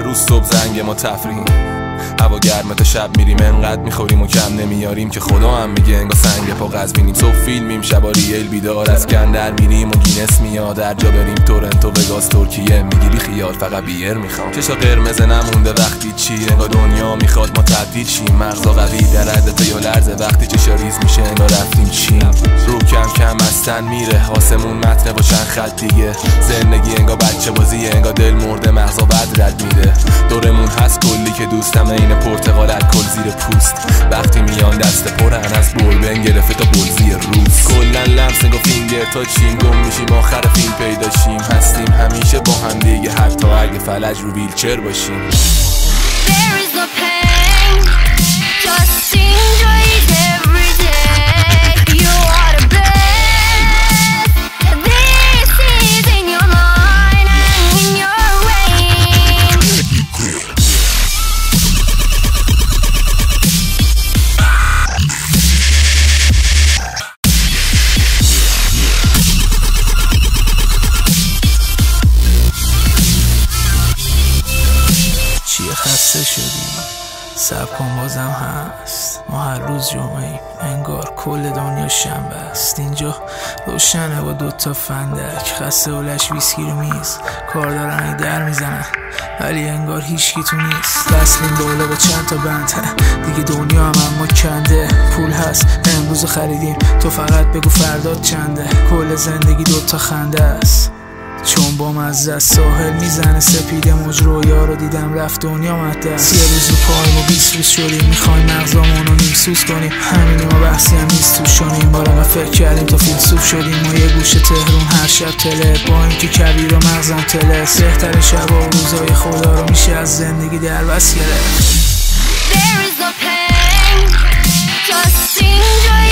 روز صبح زنگ ما تفریحیم، هوا گرمه تا شب میریم، انقدر میخوریم و کم نمیاریم که خدا هم میگه انگار سنگ پا قزوینیم. صبح فیلمیم، شبا ریل بیدار، از کندر میریم و گینس میاد، هر جا بریم تورنتو وگاس ترکیه، میگی بی خیال فقط بیر میخوام. چشا قرمز نمونده وقتی چی، انگار دنیا میخواد ما تبدیل شیم، مغزا قوی در حد یا لرزه وقتی چشا ریز میشه انگار رفتیم چین. رو کم کم مستن میره، آسمون متنه با چند خط دیگه، زندگی انگار بچه بازیه، انگار دل مرده مغزا بد رد میده. دورمون هست کلی که دوستم، این پرتقال الکل زیر پوست، وقتی میان دست پرن از بولبن گرفته تا بلزی روز. کلن لمس نگاه فینگر تا چین، گم میشیم آخر فیلم پیداشیم، هستیم همیشه با هم دیگه حتی اگه فلج رو ویلچر باشیم. There is no pain, just enjoy it every day. You are the best. This is in your mind and in your veins. چیه خسته شدی؟ سب کن بازم هست، ما هر روز جمعه انگار کل دنیا شنبه است. اینجا روشنه با دوتا فندک، خسته و لش ویسکی رو میز، کار دارن این در میزنن ولی انگار هیچکی تو نیست. دستیم بالا با چند تا بند، دیگه دنیا هم اما کنده. پول هست امروز خریدیم، تو فقط بگو فردات چنده. کل زندگی دوتا خنده است، چون با مزه از ساحل میزنه سپیده مجرویا رو دیدم رفت دنیا مدست. یه روز رو پاییم و 20 روز شدیم، میخوایم مغزامون رو نیمسوز کنیم، همینی ما بحثی هم نیست توش شدیم. بارا فکر کردیم تا فیلسوف شدیم، ما یه گوشه تهرون هر شب تله، با این که کبیر و مغزم تلس. بهتر شب و روزای خدا رو میشه از زندگی در بس گرفت. There is no pain, just enjoy